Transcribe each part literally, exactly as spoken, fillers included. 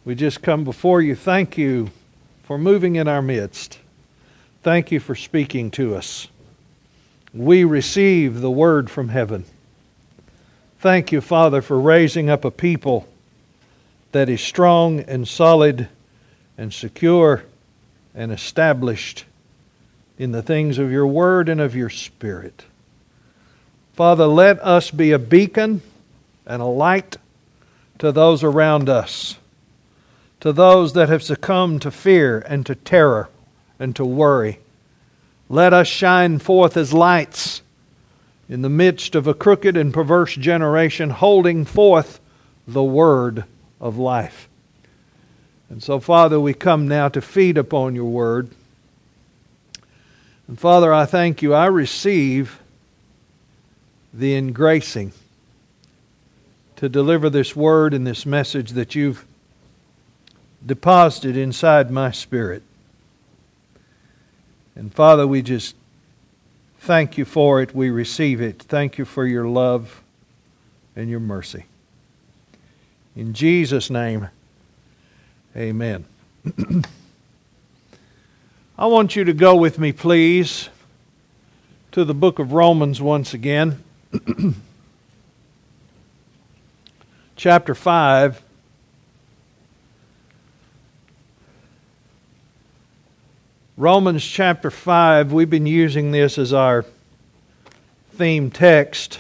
We just come before you. Thank you for moving in our midst. Thank you for speaking to us. We receive the word from heaven. Thank you, Father, for raising up a people that is strong and solid and secure and established in the things of your word and of your spirit. Father, let us be a beacon and a light to those around us, to those that have succumbed to fear and to terror and to worry. Let us shine forth as lights in the midst of a crooked and perverse generation, holding forth the word of life. And so, Father, we come now to feed upon your word. And Father, I thank you. I receive the engracing to deliver this word and this message that you've deposited inside my spirit. And Father, we just thank you for it. We receive it. Thank you for your love and your mercy. In Jesus' name, amen. I want you to go with me, please, to the book of Romans once again. Chapter five. Romans chapter five, we've been using this as our theme text.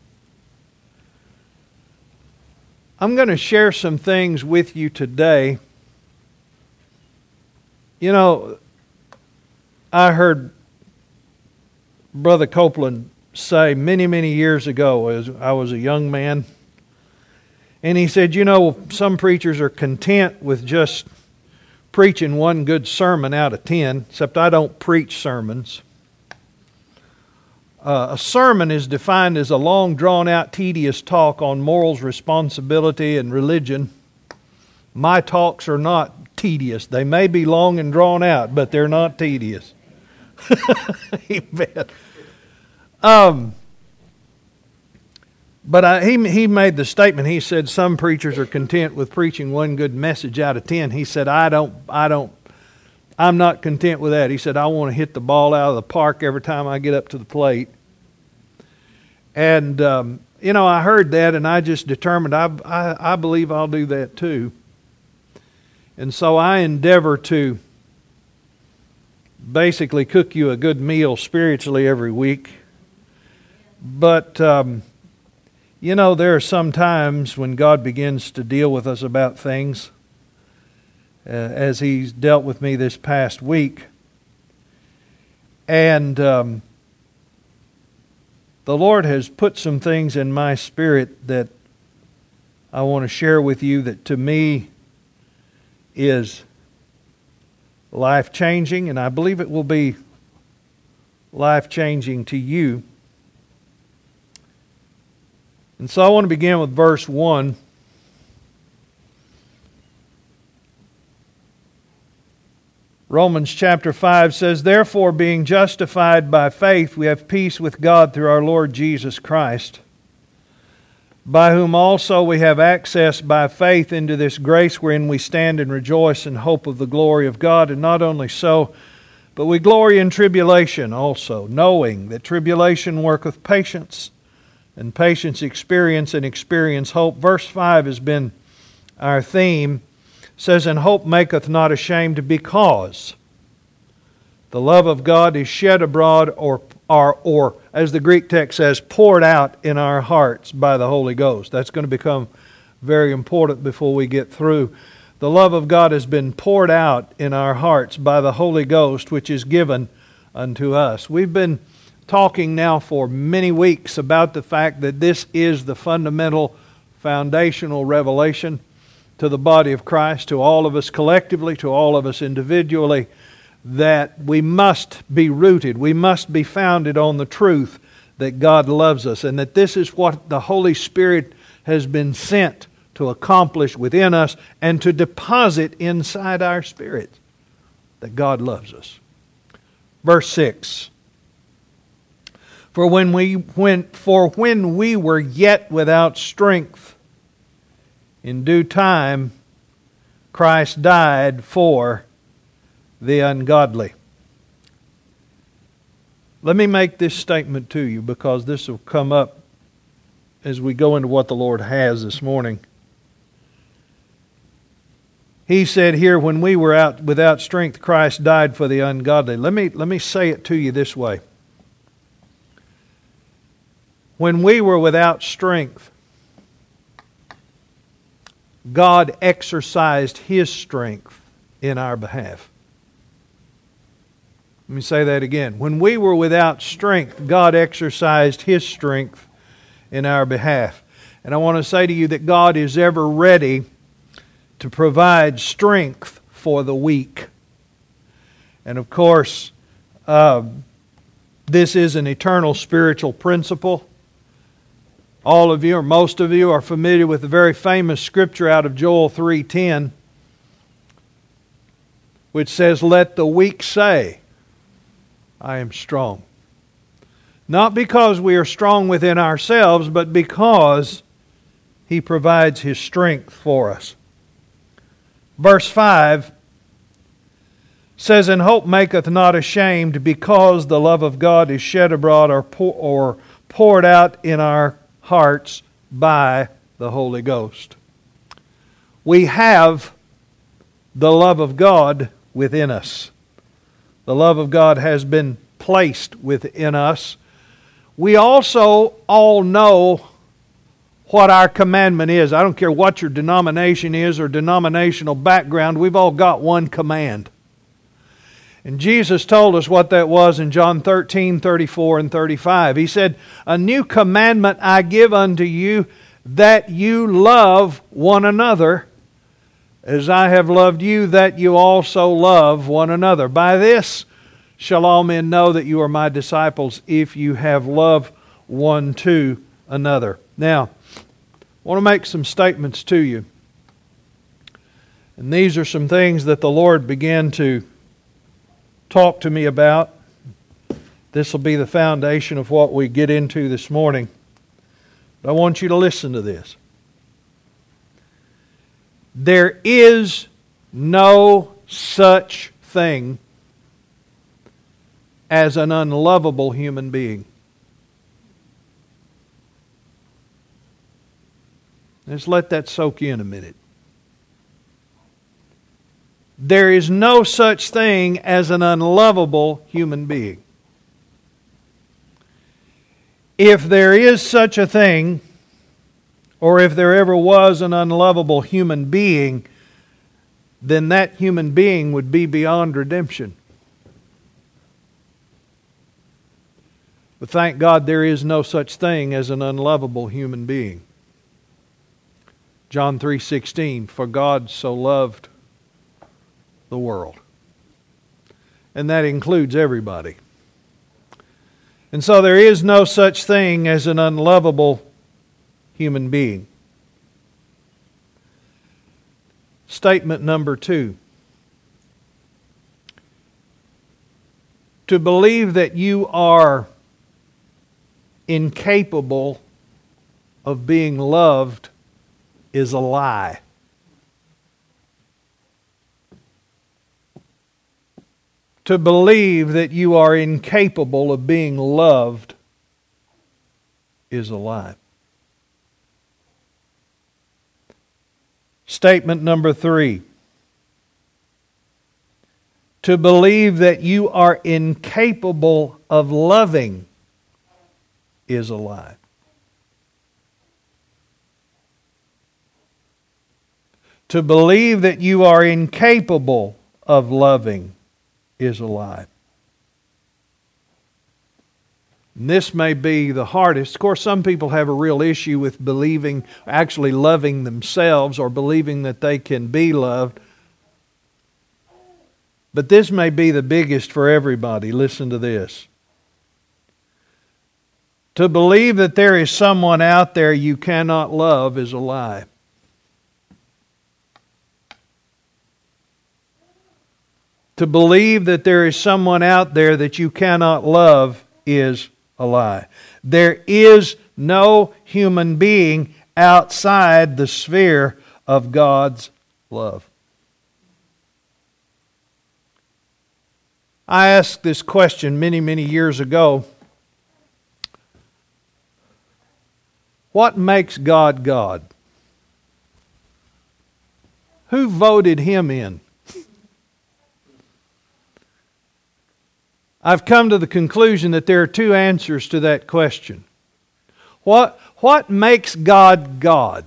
I'm going to share some things with you today. You know, I heard Brother Copeland say many, many years ago as I was a young man, and he said, you know, some preachers are content with just preaching one good sermon out of ten, except I don't preach sermons. Uh, a sermon is defined as a long, drawn-out, tedious talk on morals, responsibility, and religion. My talks are not tedious. They may be long and drawn out, but they're not tedious. Amen. Um, but I, he he made the statement. He said some preachers are content with preaching one good message out of ten. He said, I don't, I don't, I'm not content with that. He said, I want to hit the ball out of the park every time I get up to the plate. And um, you know, I heard that, and I just determined I, I I believe I'll do that too. And so I endeavor to basically cook you a good meal spiritually every week. But um, you know, there are some times when God begins to deal with us about things, uh, as He's dealt with me this past week. And um, the Lord has put some things in my spirit that I want to share with you that to me is life-changing, and I believe it will be life-changing to you. And so I want to begin with verse one. Romans chapter five says, therefore, being justified by faith, we have peace with God through our Lord Jesus Christ, by whom also we have access by faith into this grace wherein we stand and rejoice in hope of the glory of God. And not only so, but we glory in tribulation also, knowing that tribulation worketh patience, and patience experience, and experience hope. Verse five has been our theme. It says, and hope maketh not ashamed, because the love of God is shed abroad, or, or, or as the Greek text says, poured out in our hearts by the Holy Ghost. That's going to become very important before we get through. The love of God has been poured out in our hearts by the Holy Ghost, which is given unto us. We've been talking now for many weeks about the fact that this is the fundamental, foundational revelation to the body of Christ, to all of us collectively, to all of us individually, that we must be rooted, we must be founded on the truth that God loves us, and that this is what the Holy Spirit has been sent to accomplish within us and to deposit inside our spirit, that God loves us. Verse six. For when we when for when we were yet without strength, in due time Christ died for the ungodly. Let me make this statement to you, because this will come up as we go into what the Lord has this morning. He said here, when we were out without strength, Christ died for the ungodly. Let me, let me say it to you this way. When we were without strength, God exercised His strength in our behalf. Let me say that again. When we were without strength, God exercised His strength in our behalf. And I want to say to you that God is ever ready to provide strength for the weak. And of course, uh, this is an eternal spiritual principle. All of you, or most of you, are familiar with the very famous scripture out of Joel three ten, which says, "Let the weak say, I am strong." Not because we are strong within ourselves, but because He provides His strength for us. Verse five says, "And hope maketh not ashamed, because the love of God is shed abroad or, pour, or poured out in our hearts by the Holy Ghost." We have the love of God within us. The love of God has been placed within us. We also all know what our commandment is. I don't care what your denomination is or denominational background, we've all got one command. And Jesus told us what that was in John thirteen, thirty-four and thirty-five. He said, "A new commandment I give unto you, that you love one another, as I have loved you, that you also love one another. By this shall all men know that you are my disciples, if you have love one to another." Now, I want to make some statements to you. And these are some things that the Lord began to talk to me about. This will be the foundation of what we get into this morning. But I want you to listen to this. There is no such thing as an unlovable human being. Let's let that soak in a minute. There is no such thing as an unlovable human being. If there is such a thing, or if there ever was an unlovable human being, then that human being would be beyond redemption. But thank God there is no such thing as an unlovable human being. John three sixteen, "For God so loved the world." And that includes everybody. And so there is no such thing as an unlovable human being. Statement number two. To believe that you are incapable of being loved is a lie. To believe that you are incapable of being loved is a lie. Statement number three. To believe that you are incapable of loving is a lie. To believe that you are incapable of loving is a lie. And this may be the hardest. Of course, some people have a real issue with believing, actually loving themselves, or believing that they can be loved. But this may be the biggest for everybody. Listen to this. To believe that there is someone out there you cannot love is a lie. To believe that there is someone out there that you cannot love is a lie. There is no human being outside the sphere of God's love. I asked this question many, many years ago. What makes God God? Who voted Him in? I've come to the conclusion that there are two answers to that question. What, what makes God God?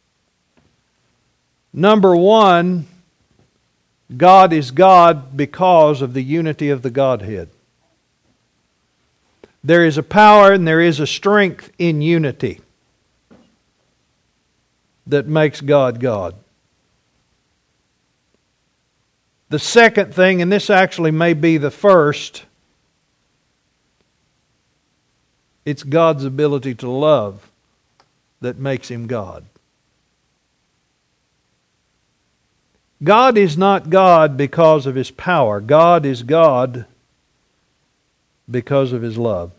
Number one, God is God because of the unity of the Godhead. There is a power and there is a strength in unity that makes God God. The second thing, and this actually may be the first, it's God's ability to love that makes Him God. God is not God because of His power. God is God because of His love.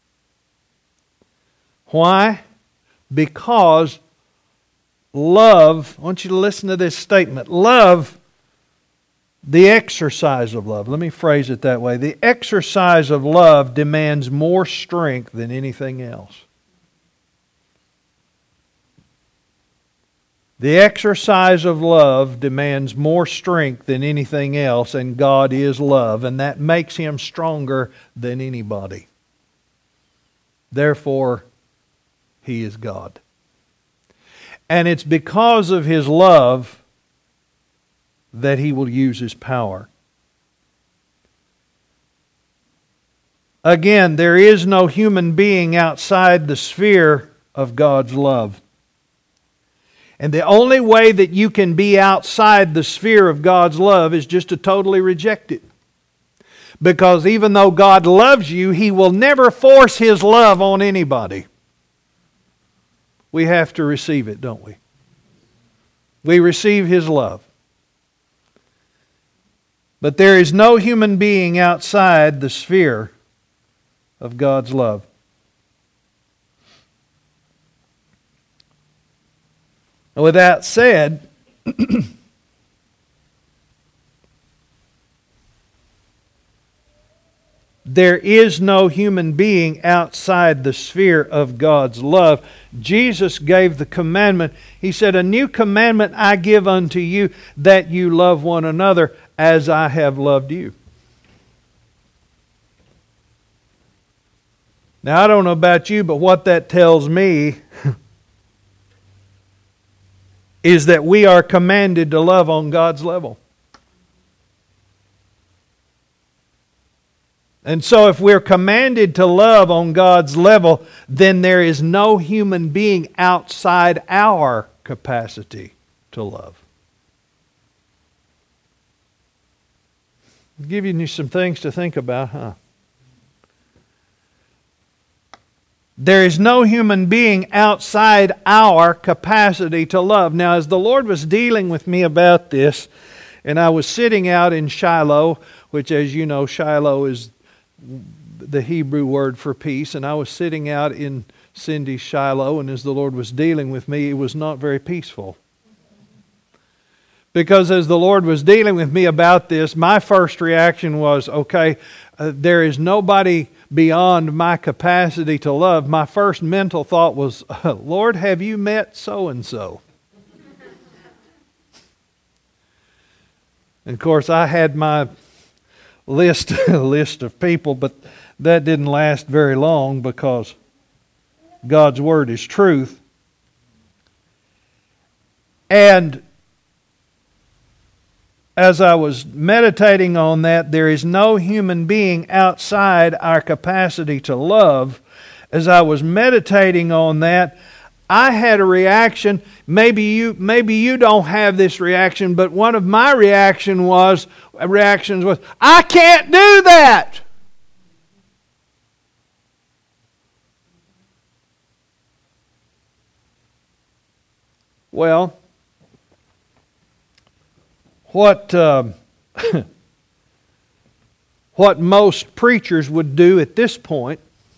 Why? Because love, I want you to listen to this statement. Love, the exercise of love, let me phrase it that way. The exercise of love demands more strength than anything else. The exercise of love demands more strength than anything else, and God is love, and that makes Him stronger than anybody. Therefore, He is God. And it's because of His love that He will use His power. Again, there is no human being outside the sphere of God's love. And the only way that you can be outside the sphere of God's love is just to totally reject it. Because even though God loves you, He will never force His love on anybody. We have to receive it, don't we? We receive His love. But there is no human being outside the sphere of God's love. With that said, there is no human being outside the sphere of God's love. Jesus gave the commandment. He said, "A new commandment I give unto you, that you love one another as I have loved you." Now, I don't know about you, but what that tells me is that we are commanded to love on God's level. And so if we're commanded to love on God's level, then there is no human being outside our capacity to love. I'm giving you some things to think about, huh? There is no human being outside our capacity to love. Now, as the Lord was dealing with me about this, and I was sitting out in Shiloh, which, as you know, Shiloh is the Hebrew word for peace, and I was sitting out in Cindy's Shiloh, and as the Lord was dealing with me, it was not very peaceful. Because as the Lord was dealing with me about this, my first reaction was, okay, uh, there is nobody beyond my capacity to love. My first mental thought was, Lord, have you met so-and-so? And of course, I had my list, list of people, but that didn't last very long because God's Word is truth. And as I was meditating on that, there is no human being outside our capacity to love. As I was meditating on that, I had a reaction. Maybe you, maybe you don't have this reaction, but one of my reaction was, reactions was, I can't do that. Well, What uh, what most preachers would do at this point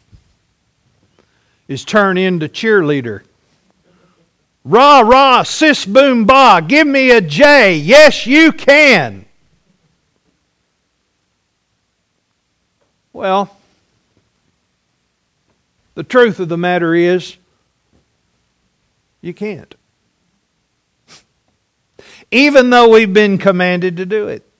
is turn into cheerleader. Rah, rah, sis, boom, bah, give me a J. Yes, you can. Well, the truth of the matter is, you can't. Even though we've been commanded to do it.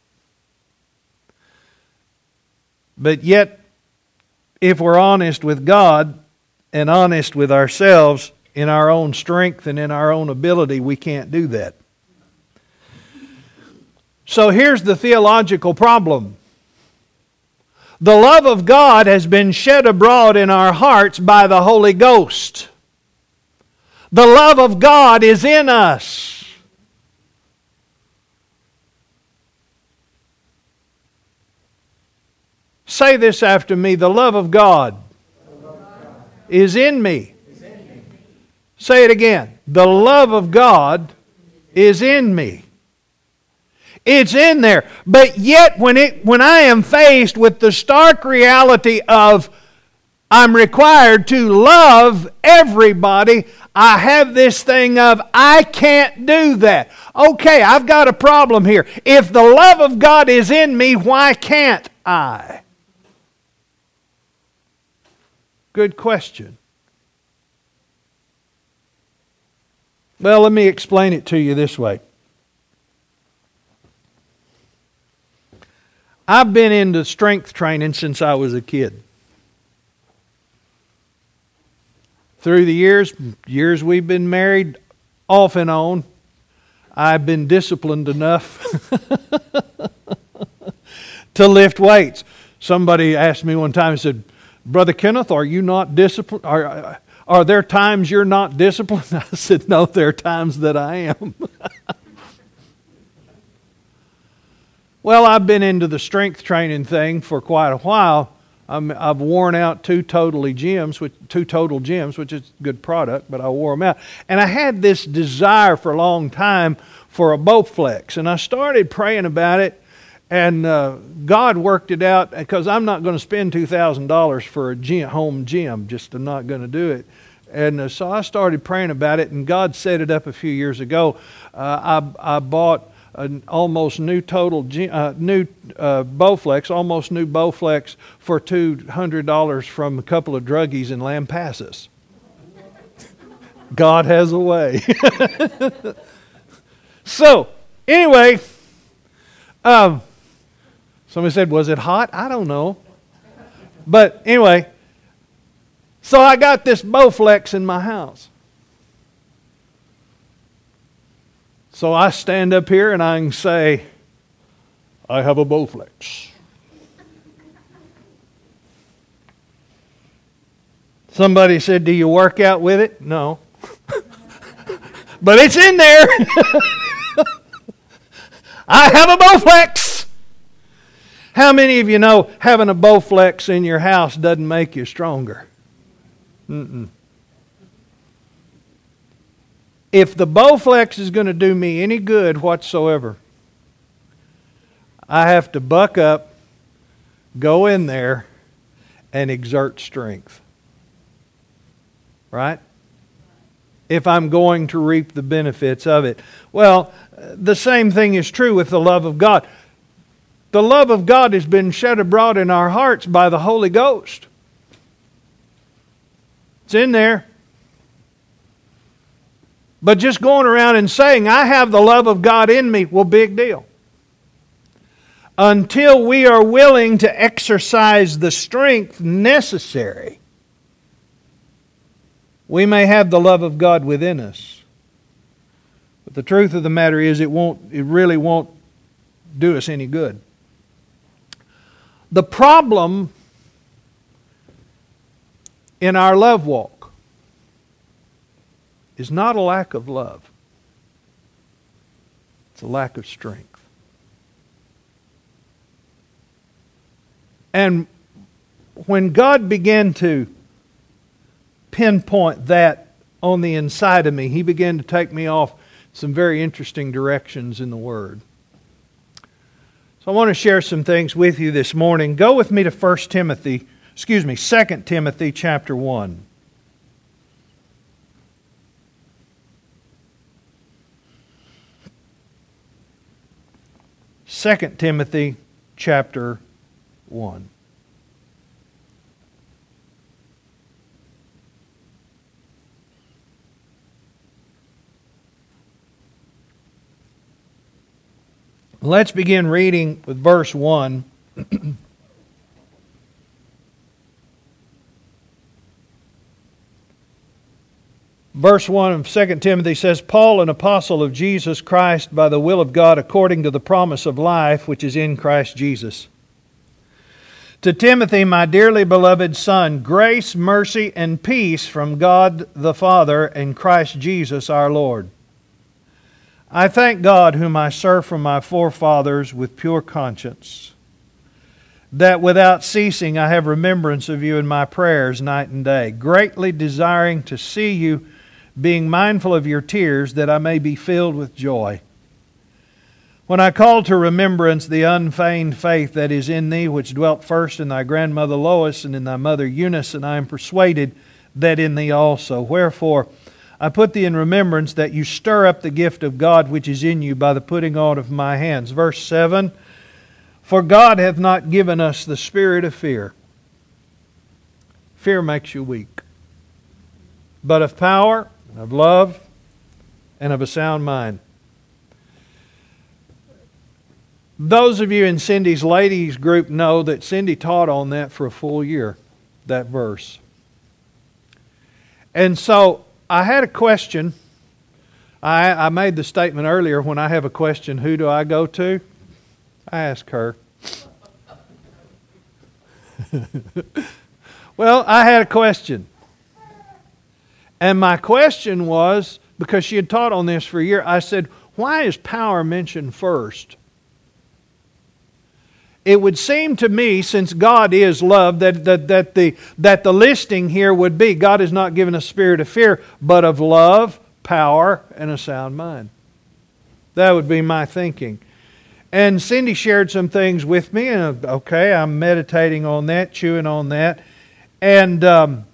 But yet, if we're honest with God and honest with ourselves, in our own strength and in our own ability, we can't do that. So here's the theological problem. The love of God has been shed abroad in our hearts by the Holy Ghost. The love of God is in us. Say this after me. The love of God is in me. Say it again. The love of God is in me. It's in there. But yet when it when I am faced with the stark reality of I'm required to love everybody, I have this thing of I can't do that. Okay, I've got a problem here. If the love of God is in me, why can't I? Good question. Well, let me explain it to you this way. I've been into strength training since I was a kid. Through the years, years we've been married, off and on, I've been disciplined enough to lift weights. Somebody asked me one time, he said, Brother Kenneth, are you not disciplined? Are, are there times you're not disciplined? I said, no, there are times that I am. Well, I've been into the strength training thing for quite a while. I'm, I've worn out two totally gyms, which, two total gyms, which is a good product, but I wore them out. And I had this desire for a long time for a Bowflex, and I started praying about it. And uh, God worked it out, because I'm not going to spend two thousand dollars for a gym, home gym. Just I'm not going to do it. And uh, so I started praying about it, and God set it up a few years ago. Uh, I, I bought an almost new total gym, uh, new uh, Bowflex, almost new Bowflex for two hundred dollars from a couple of druggies in Lampasas. God has a way. So, anyway, um, somebody said, was it hot? I don't know. But anyway, so I got this Bowflex in my house. So I stand up here and I can say, I have a Bowflex. Somebody said, do you work out with it? No. But it's in there. I have a Bowflex. How many of you know having a Bowflex in your house doesn't make you stronger? Mm-mm. If the Bowflex is going to do me any good whatsoever, I have to buck up, go in there, and exert strength. Right? If I'm going to reap the benefits of it. Well, the same thing is true with the love of God. The love of God has been shed abroad in our hearts by the Holy Ghost. It's in there. But just going around and saying, I have the love of God in me, well, big deal. Until we are willing to exercise the strength necessary, we may have the love of God within us. But the truth of the matter is, it won't, it really won't do us any good. The problem in our love walk is not a lack of love. It's a lack of strength. And when God began to pinpoint that on the inside of me, He began to take me off some very interesting directions in the Word. So I want to share some things with you this morning. Go with me to First Timothy, excuse me, Second Timothy chapter one. Second Timothy chapter one. Let's begin reading with verse one. Verse one of Second Timothy says, Paul, an apostle of Jesus Christ, by the will of God, according to the promise of life which is in Christ Jesus. To Timothy, my dearly beloved son, grace, mercy, and peace from God the Father and Christ Jesus our Lord. I thank God, whom I serve from my forefathers with pure conscience, that without ceasing I have remembrance of you in my prayers night and day, greatly desiring to see you, being mindful of your tears, that I may be filled with joy. When I call to remembrance the unfeigned faith that is in thee, which dwelt first in thy grandmother Lois and in thy mother Eunice, and I am persuaded that in thee also. Wherefore I put thee in remembrance that you stir up the gift of God which is in you by the putting on of my hands. Verse seven, For God hath not given us the spirit of fear. Fear makes you weak. But of power, of love, and of a sound mind. Those of you in Cindy's ladies group know that Cindy taught on that for a full year, that verse. And so I had a question. I, I made the statement earlier, when I have a question, who do I go to? I ask her. Well, I had a question. And my question was, because she had taught on this for a year, I said, why is power mentioned first? It would seem to me, since God is love, that, that, that, the, that the listing here would be, God has not given a spirit of fear, but of love, power, and a sound mind. That would be my thinking. And Cindy shared some things with me, and okay, I'm meditating on that, chewing on that. And um,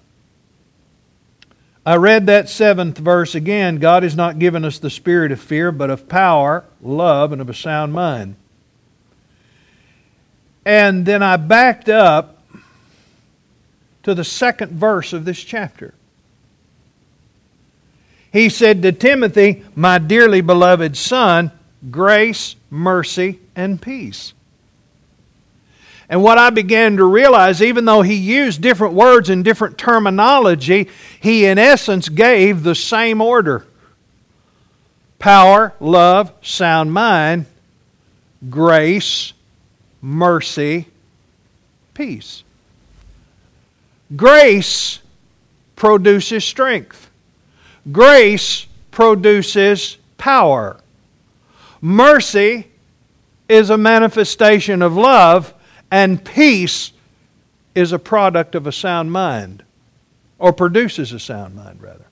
I read that seventh verse again. God has not given us the spirit of fear, but of power, love, and of a sound mind. And then I backed up to the second verse of this chapter. He said to Timothy, my dearly beloved son, grace, mercy, and peace. And what I began to realize, even though he used different words and different terminology, he in essence gave the same order. Power, love, sound mind, grace, mercy, peace. Grace produces strength. Grace produces power. Mercy is a manifestation of love, and peace is a product of a sound mind, or produces a sound mind, rather.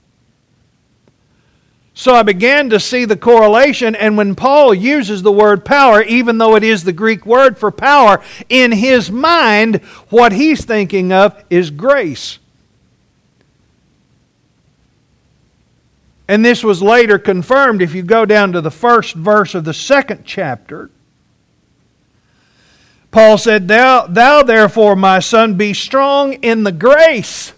So I began to see the correlation, and when Paul uses the word power, even though it is the Greek word for power, in his mind, what he's thinking of is grace. And this was later confirmed if you go down to the first verse of the second chapter. Paul said, Thou, thou therefore, my son, be strong in the grace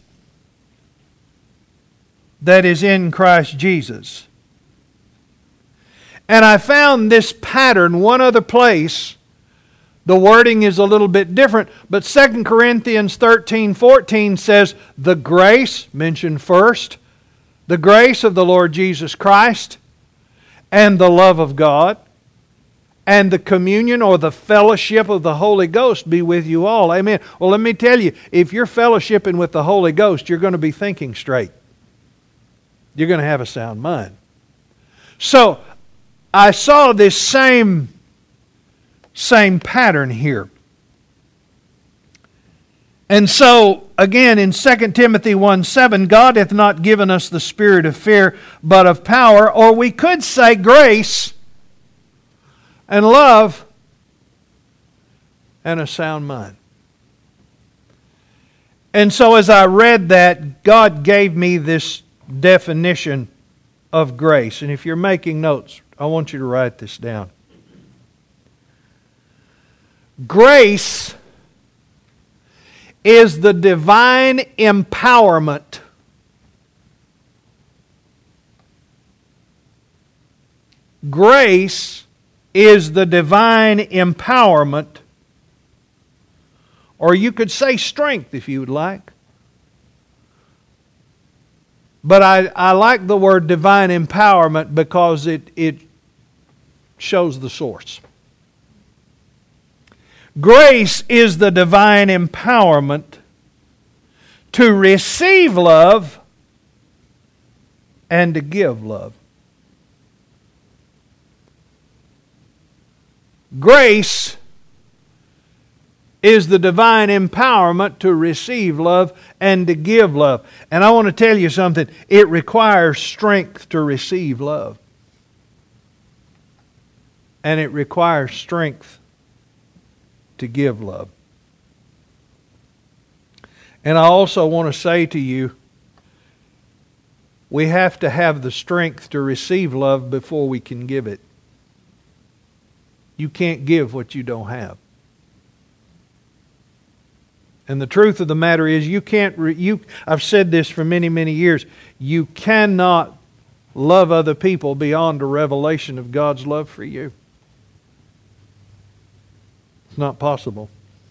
that is in Christ Jesus. And I found this pattern one other place. The wording is a little bit different, but Second Corinthians thirteen fourteen says, the grace, mentioned first, the grace of the Lord Jesus Christ, and the love of God, and the communion or the fellowship of the Holy Ghost be with you all. Amen. Well, let me tell you, if you're fellowshipping with the Holy Ghost, you're going to be thinking straight. You're going to have a sound mind. So, I saw this same, same pattern here. And so, again, in Second Timothy one seven, God hath not given us the spirit of fear, but of power, or we could say grace, and love, and a sound mind. And so as I read that, God gave me this definition of grace. And if you're making notes, I want you to write this down. Grace is the divine empowerment Grace is the divine empowerment, or you could say strength if you would like. But I, I like the word divine empowerment because it, it shows the source. Grace is the divine empowerment to receive love and to give love. Grace is the divine empowerment to receive love and to give love. And I want to tell you something. It requires strength to receive love. And it requires strength to give love. And I also want to say to you, we have to have the strength to receive love before we can give it. You can't give what you don't have. And the truth of the matter is, you can't, re- you, I've said this for many, many years, you cannot love other people beyond a revelation of God's love for you. It's not possible.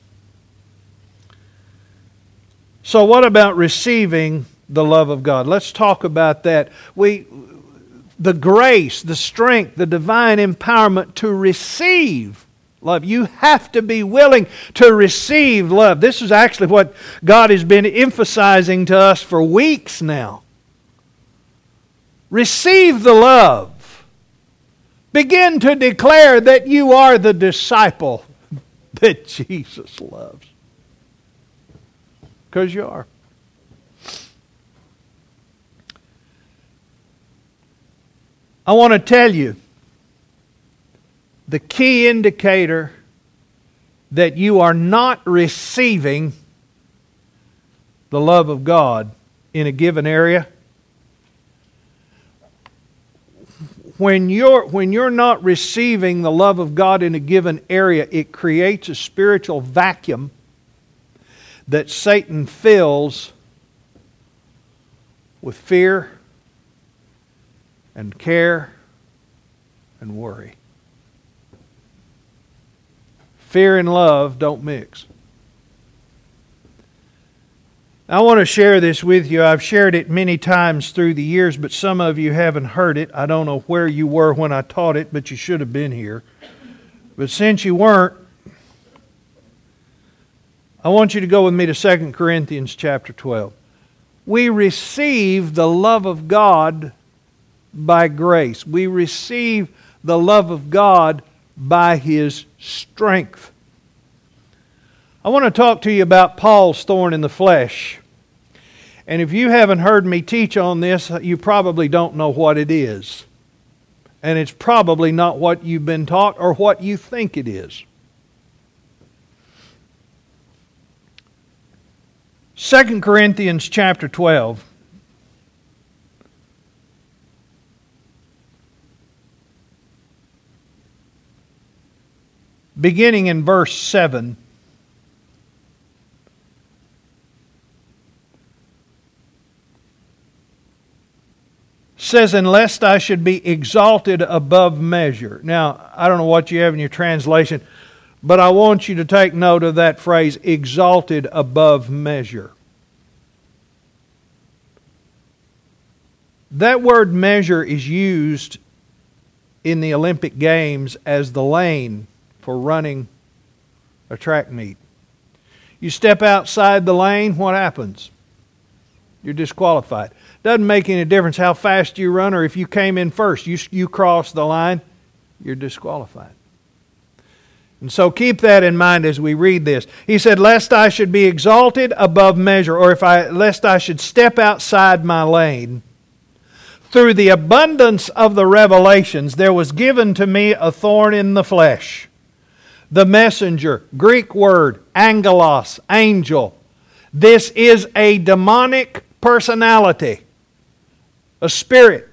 So what about receiving the love of God? Let's talk about that. We, the grace, the strength, the divine empowerment to receive love. You have to be willing to receive love. This is actually what God has been emphasizing to us for weeks now. Receive the love. Begin to declare that you are the disciple that Jesus loves. Because you are. I want to tell you, the key indicator that you are not receiving the love of God in a given area, when you're, when you're not receiving the love of God in a given area, it creates a spiritual vacuum that Satan fills with fear and care and worry. Fear and love don't mix. I want to share this with you. I've shared it many times through the years, but some of you haven't heard it. I don't know where you were when I taught it, but you should have been here. But since you weren't, I want you to go with me to Second Corinthians chapter twelve. We receive the love of God by grace. We receive the love of God by His strength. I want to talk to you about Paul's thorn in the flesh. And if you haven't heard me teach on this, you probably don't know what it is. And it's probably not what you've been taught or what you think it is. Second Corinthians chapter twelve. Beginning in verse seven. Says, "And lest I should be exalted above measure." Now, I don't know what you have in your translation, but I want you to take note of that phrase, exalted above measure. That word measure is used in the Olympic Games as the lane for running a track meet. You step outside the lane, what happens? You're disqualified. Doesn't make any difference how fast you run or if you came in first. You, you cross the line, you're disqualified. And so keep that in mind as we read this. He said, "Lest I should be exalted above measure," or if I lest I should step outside my lane. "Through the abundance of the revelations, there was given to me a thorn in the flesh. The messenger," Greek word, angelos, angel. This is a demonic personality, a spirit.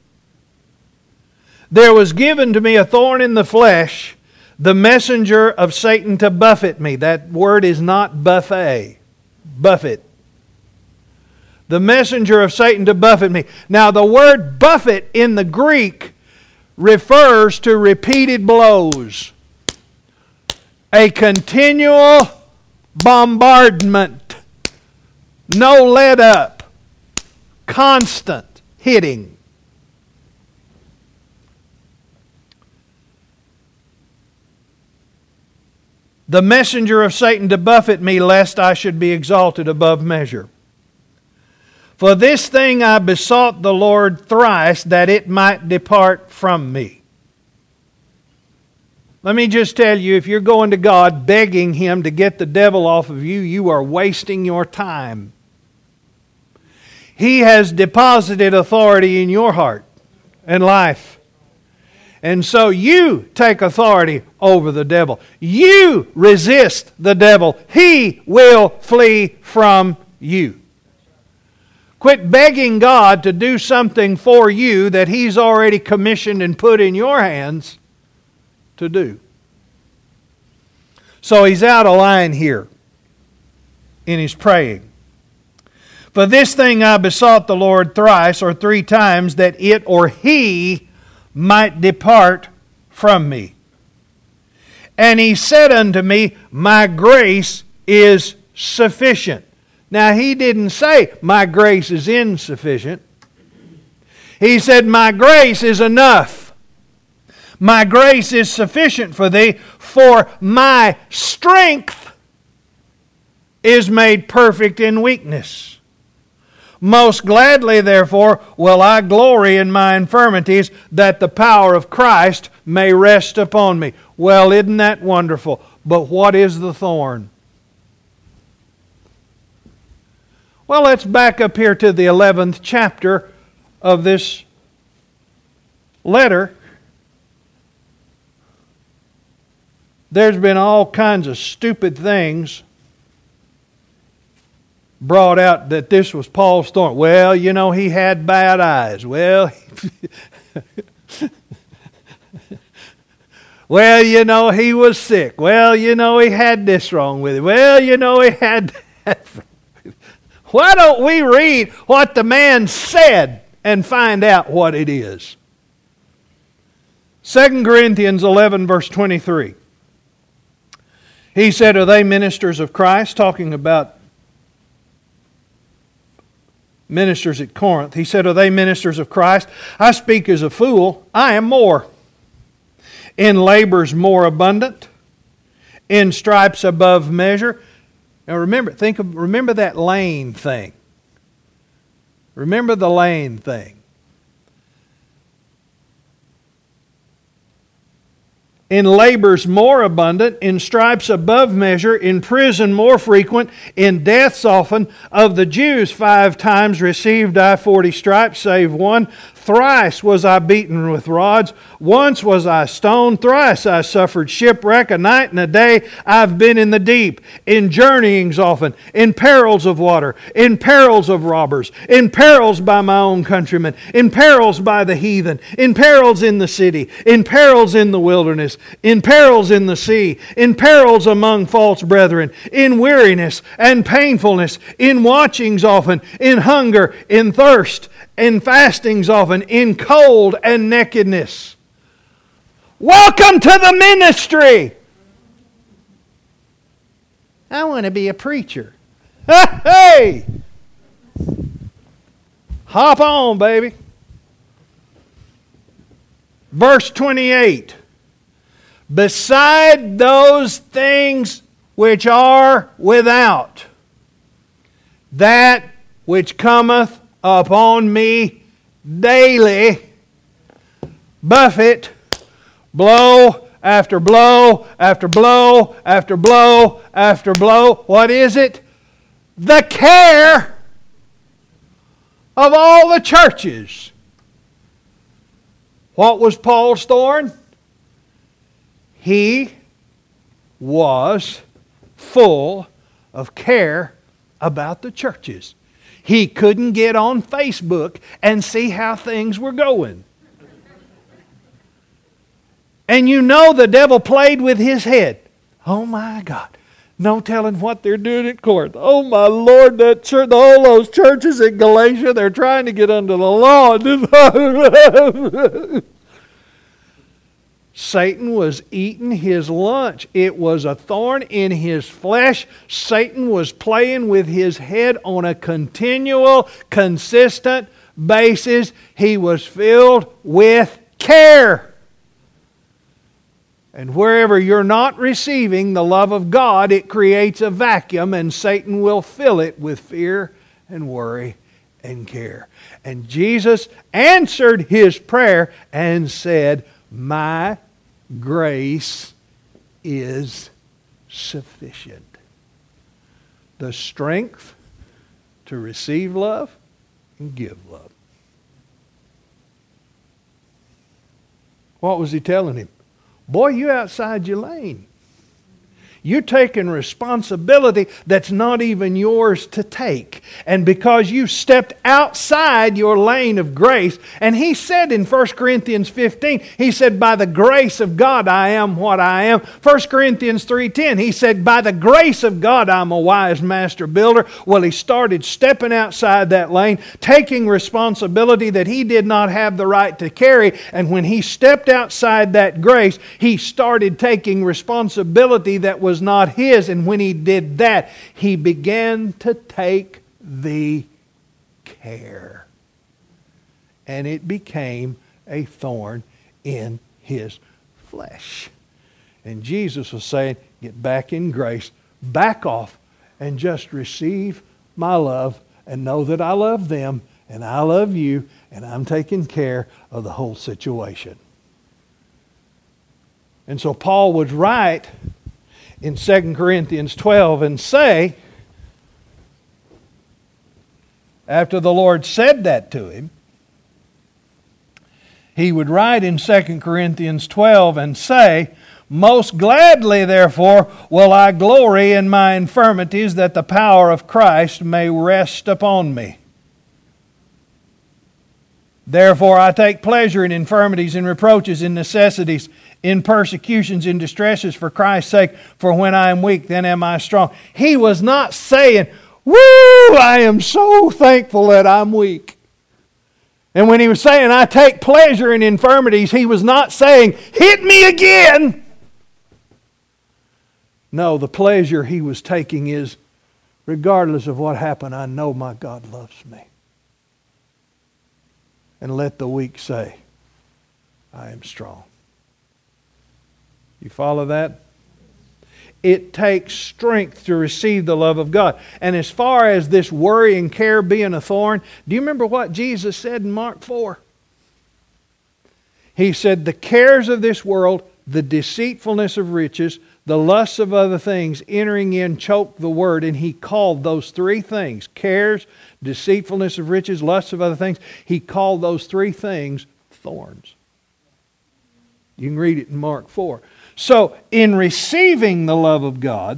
"There was given to me a thorn in the flesh, the messenger of Satan to buffet me." That word is not buffet, buffet. "The messenger of Satan to buffet me." Now the word buffet in the Greek refers to repeated blows. A continual bombardment. No let up. Constant hitting. The messenger of Satan to buffet me, lest I should be exalted above measure. For this thing I besought the Lord thrice, that it might depart from me. Let me just tell you, if you're going to God begging Him to get the devil off of you, you are wasting your time. He has deposited authority in your heart and life. And so you take authority over the devil. You resist the devil. He will flee from you. Quit begging God to do something for you that He's already commissioned and put in your hands to do. So he's out of line here in his praying. For this thing I besought the Lord thrice or three times, that it or he might depart from me. And he said unto me, my grace is sufficient. Now he didn't say, my grace is insufficient. He said, my grace is enough. My grace is sufficient for thee, for my strength is made perfect in weakness. Most gladly, therefore, will I glory in my infirmities, that the power of Christ may rest upon me. Well, isn't that wonderful? But what is the thorn? Well, let's back up here to the eleventh chapter of this letter. There's been all kinds of stupid things brought out that this was Paul's thorn. Well, you know, he had bad eyes. Well, well, you know, he was sick. Well, you know, he had this wrong with him. Well, you know, he had that. Why don't we read what the man said and find out what it is? Second Corinthians eleven, verse twenty-three. He said, are they ministers of Christ? Talking about ministers at Corinth. He said, are they ministers of Christ? I speak as a fool. I am more. In labors more abundant. In stripes above measure. Now remember, think of, remember that lane thing. Remember the lane thing. In labors more abundant, in stripes above measure, in prison more frequent, in deaths often. Of the Jews five times received I forty stripes, save one. Thrice was I beaten with rods. Once was I stoned. Thrice I suffered shipwreck. A night and a day I've been in the deep. In journeyings often. In perils of water. In perils of robbers. In perils by my own countrymen. In perils by the heathen. In perils in the city. In perils in the wilderness. In perils in the sea. In perils among false brethren. In weariness and painfulness. In watchings often. In hunger. In thirst. In fastings often, in cold and nakedness. Welcome to the ministry. I want to be a preacher. Hey! Hop on, baby. Verse twenty-eight. Beside those things which are without, that which cometh upon me daily, buffet, blow after blow after blow after blow after blow. What is it? The care of all the churches. What was Paul's thorn? He was full of care about the churches. He couldn't get on Facebook and see how things were going. And you know the devil played with his head. Oh my God. No telling what they're doing at Corinth. Oh my Lord, that church, all those churches in Galatia, they're trying to get under the law. Satan was eating his lunch. It was a thorn in his flesh. Satan was playing with his head on a continual, consistent basis. He was filled with care. And wherever you're not receiving the love of God, it creates a vacuum, and Satan will fill it with fear and worry and care. And Jesus answered his prayer and said, "My grace is sufficient." The strength to receive love and give love. What was he telling him? Boy, you outside your lane. You're taking responsibility that's not even yours to take. And because you stepped outside your lane of grace, and he said in First Corinthians fifteen, he said, by the grace of God I am what I am. First Corinthians three ten, he said, by the grace of God I'm a wise master builder. Well, he started stepping outside that lane, taking responsibility that he did not have the right to carry. And when he stepped outside that grace, he started taking responsibility that was not his. And when he did that, he began to take the care. And it became a thorn in his flesh. And Jesus was saying, get back in grace, back off, and just receive my love and know that I love them and I love you and I'm taking care of the whole situation. And so Paul would write in Second Corinthians twelve and say, after the Lord said that to him, he would write in Second Corinthians twelve and say, most gladly, therefore, will I glory in my infirmities, that the power of Christ may rest upon me. Therefore I take pleasure in infirmities, in reproaches, in necessities, in persecutions, in distresses for Christ's sake. For when I am weak, then am I strong. He was not saying, woo, I am so thankful that I'm weak. And when he was saying, I take pleasure in infirmities, he was not saying, hit me again. No, the pleasure he was taking is, regardless of what happened, I know my God loves me. And let the weak say, I am strong. You follow that? It takes strength to receive the love of God. And as far as this worry and care being a thorn, do you remember what Jesus said in Mark four? He said, the cares of this world, the deceitfulness of riches, the lusts of other things entering in choke the word. And he called those three things, cares, deceitfulness of riches, lusts of other things, he called those three things thorns. You can read it in Mark four. So, in receiving the love of God,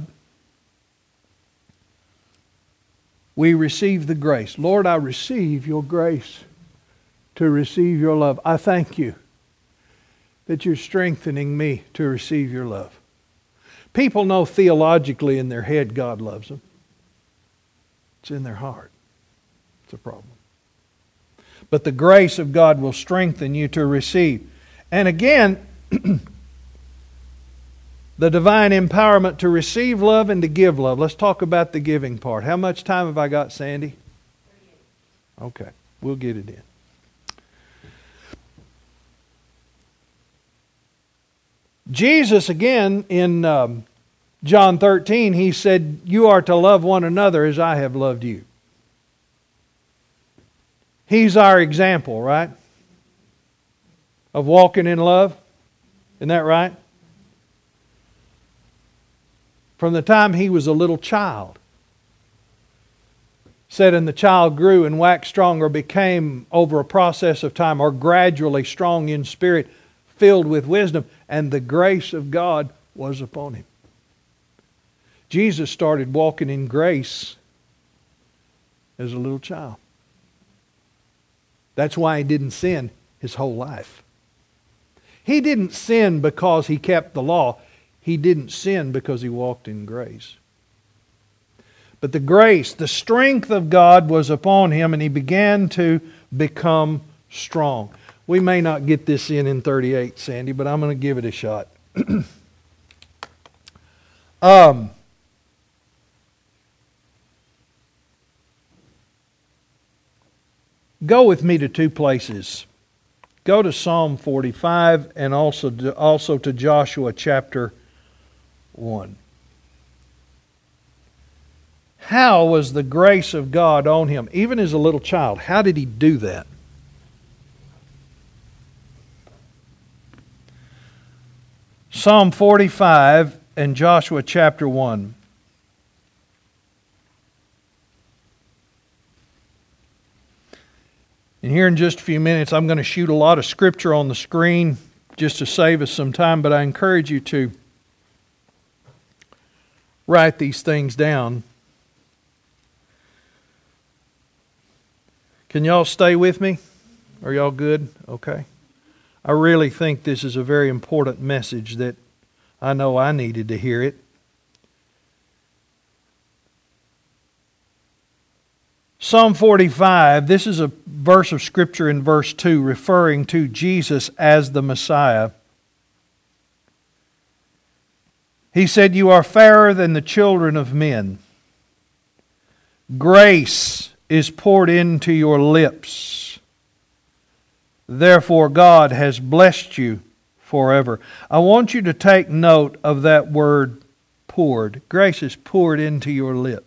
we receive the grace. Lord, I receive your grace to receive your love. I thank you that you're strengthening me to receive your love. People know theologically in their head God loves them. It's in their heart. It's a problem. But the grace of God will strengthen you to receive. And again, the divine empowerment to receive love and to give love. Let's talk about the giving part. How much time have I got, Sandy? Okay, we'll get it in. Jesus, again, in um, John thirteen, he said, you are to love one another as I have loved you. He's our example, right? Of walking in love. Isn't that right? From the time he was a little child. Said, and the child grew and waxed stronger, became over a process of time, or gradually strong in spirit, filled with wisdom, and the grace of God was upon him. Jesus started walking in grace as a little child. That's why he didn't sin his whole life. He didn't sin because he kept the law. He didn't sin because he walked in grace. But the grace, the strength of God was upon him, and he began to become strong. We may not get this in in thirty-eight, Sandy, but I'm going to give it a shot. um, go with me to two places. Go to Psalm forty-five and also to, also to Joshua chapter one. How was the grace of God on him, even as a little child? How did he do that? Psalm forty-five and Joshua chapter one. And here in just a few minutes, I'm going to shoot a lot of scripture on the screen just to save us some time, but I encourage you to write these things down. Can y'all stay with me? Are y'all good? Okay. I really think this is a very important message that I know I needed to hear it. Psalm forty-five, this is a verse of Scripture in verse two referring to Jesus as the Messiah. He said, "You are fairer than the children of men. Grace is poured into your lips. Therefore God has blessed you forever." I want you to take note of that word poured. Grace is poured into your lips.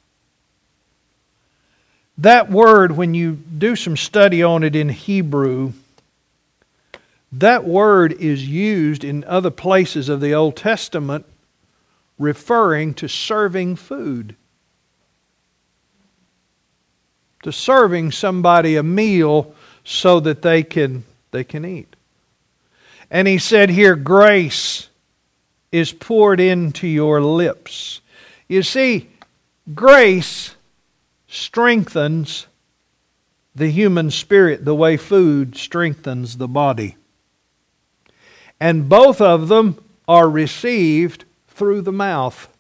That word, when you do some study on it in Hebrew, that word is used in other places of the Old Testament referring to serving food. To serving somebody a meal so that they can, they can eat. And he said here, grace is poured into your lips. You see, grace strengthens the human spirit the way food strengthens the body. And both of them are received through the mouth.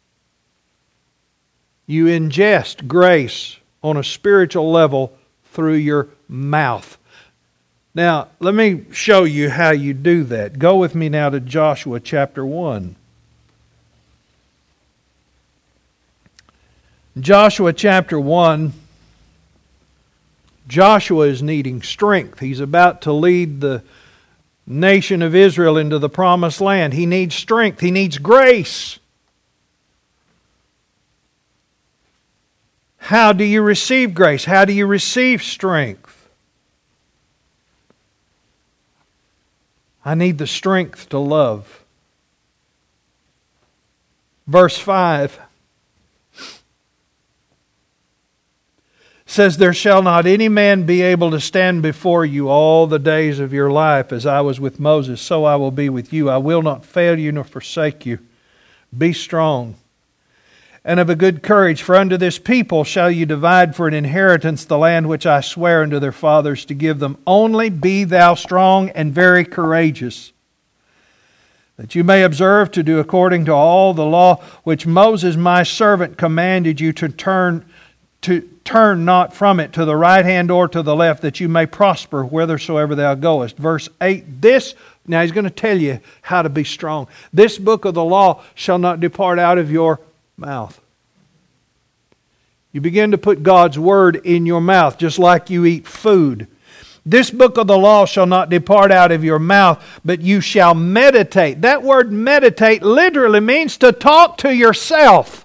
You ingest grace on a spiritual level through your mouth. Now, let me show you how you do that. Go with me now to Joshua chapter one. Joshua chapter one, Joshua is needing strength. He's about to lead the nation of Israel into the promised land. He needs strength. He needs grace. How do you receive grace? How do you receive strength? I need the strength to love. Verse five says, "There shall not any man be able to stand before you all the days of your life. As I was with Moses, so I will be with you. I will not fail you nor forsake you. Be strong and of a good courage, for unto this people shall you divide for an inheritance the land which I swear unto their fathers to give them. Only be thou strong and very courageous, that you may observe to do according to all the law which Moses my servant commanded you, to turn to turn not from it to the right hand or to the left, that you may prosper whithersoever thou goest." Verse eight, this, now he's going to tell you how to be strong. "This book of the law shall not depart out of your mouth." You begin to put God's Word in your mouth, just like you eat food. "This book of the law shall not depart out of your mouth, but you shall meditate." That word meditate literally means to talk to yourself,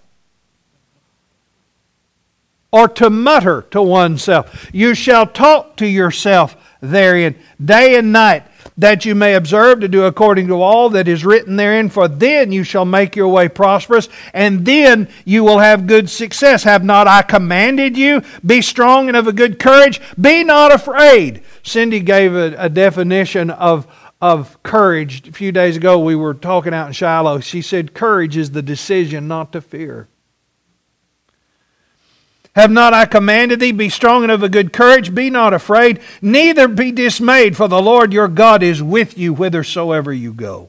or to mutter to oneself. "You shall talk to yourself therein day and night, that you may observe to do according to all that is written therein. For then you shall make your way prosperous, and then you will have good success. Have not I commanded you? Be strong and of a good courage. Be not afraid." Cindy gave a, a definition of, of courage. A few days ago we were talking out in Shiloh. She said courage is the decision not to fear. "Have not I commanded thee? Be strong and of a good courage. Be not afraid, neither be dismayed, for the Lord your God is with you whithersoever you go."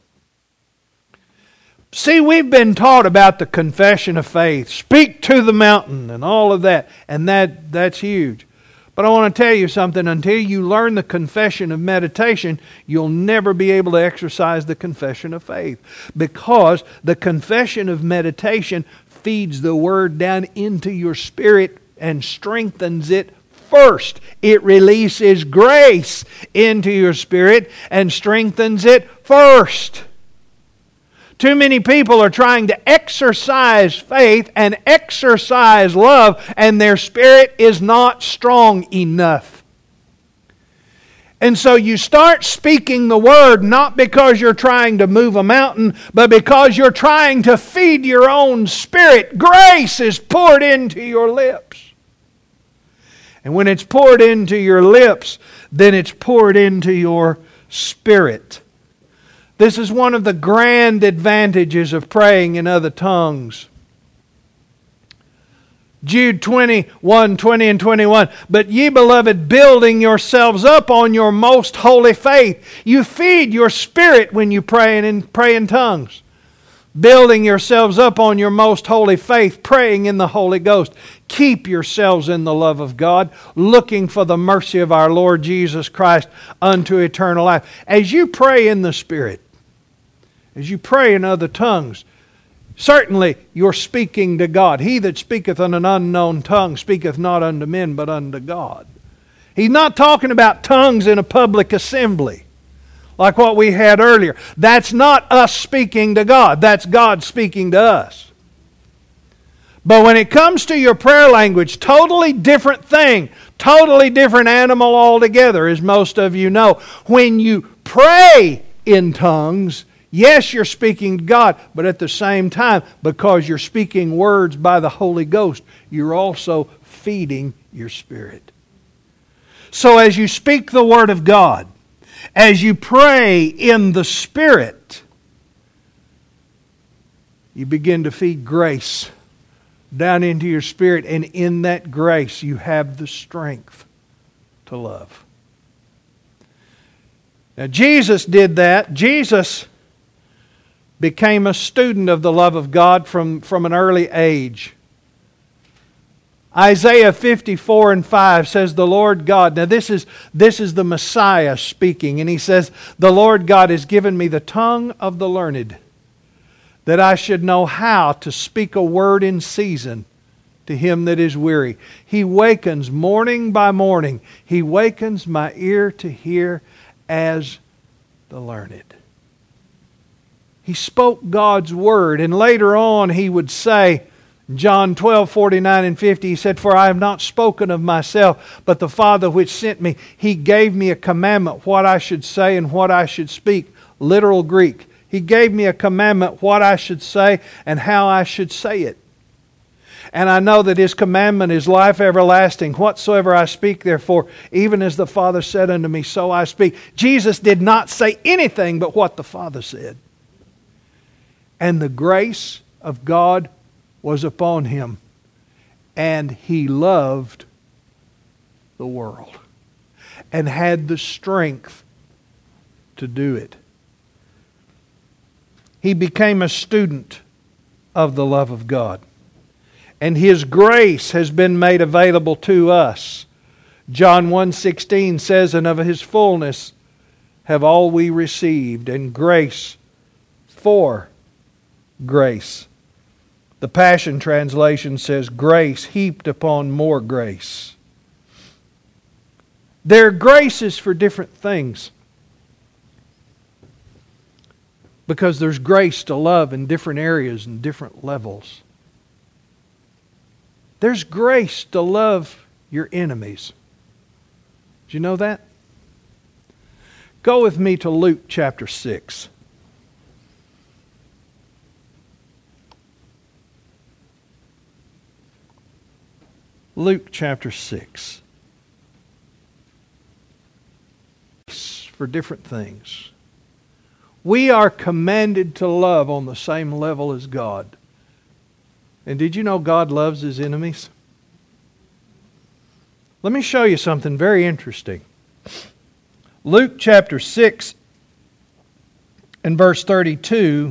See, we've been taught about the confession of faith. Speak to the mountain and all of that. And that that's huge. But I want to tell you something. Until you learn the confession of meditation, you'll never be able to exercise the confession of faith. Because the confession of meditation feeds the Word down into your spirit and strengthens it first. It releases grace into your spirit and strengthens it first. Too many people are trying to exercise faith and exercise love, and their spirit is not strong enough. And so you start speaking the Word not because you're trying to move a mountain, but because you're trying to feed your own spirit. Grace is poured into your lips. And when it's poured into your lips, then it's poured into your spirit. This is one of the grand advantages of praying in other tongues. Jude twenty-one, twenty and twenty-one. But ye, beloved, building yourselves up on your most holy faith. You feed your spirit when you pray in, pray in tongues. Building yourselves up on your most holy faith, praying in the Holy Ghost. Keep yourselves in the love of God, looking for the mercy of our Lord Jesus Christ unto eternal life. As you pray in the Spirit, as you pray in other tongues, certainly you're speaking to God. He that speaketh in an unknown tongue speaketh not unto men, but unto God. He's not talking about tongues in a public assembly, like what we had earlier. That's not us speaking to God. That's God speaking to us. But when it comes to your prayer language, totally different thing. Totally different animal altogether, as most of you know. When you pray in tongues, yes, you're speaking to God, but at the same time, because you're speaking words by the Holy Ghost, you're also feeding your spirit. So as you speak the Word of God, as you pray in the Spirit, you begin to feed grace down into your spirit, and in that grace you have the strength to love. Now Jesus did that. Jesus became a student of the love of God from, from an early age. Isaiah fifty-four and five says, the Lord God, now this is, this is the Messiah speaking, and he says, the Lord God has given me the tongue of the learned, that I should know how to speak a word in season to him that is weary. He wakens morning by morning. He wakens my ear to hear as the learned. He spoke God's word, and later on he would say, John twelve, forty-nine and fifty, he said, for I have not spoken of myself, but the Father which sent me, He gave me a commandment what I should say and what I should speak. Literal Greek. He gave me a commandment what I should say and how I should say it. And I know that His commandment is life everlasting. Whatsoever I speak, therefore, even as the Father said unto me, so I speak. Jesus did not say anything but what the Father said. And the grace of God was upon Him. And He loved the world. And had the strength to do it. He became a student of the love of God. And His grace has been made available to us. John one sixteen says, and of His fullness have all we received, and grace for grace. The Passion Translation says, grace heaped upon more grace. There are graces for different things. Because there's grace to love in different areas and different levels. There's grace to love your enemies. Did you know that? Go with me to Luke chapter six. Luke chapter six. For different things. We are commanded to love on the same level as God. And did you know God loves His enemies? Let me show you something very interesting. Luke chapter six and verse thirty-two.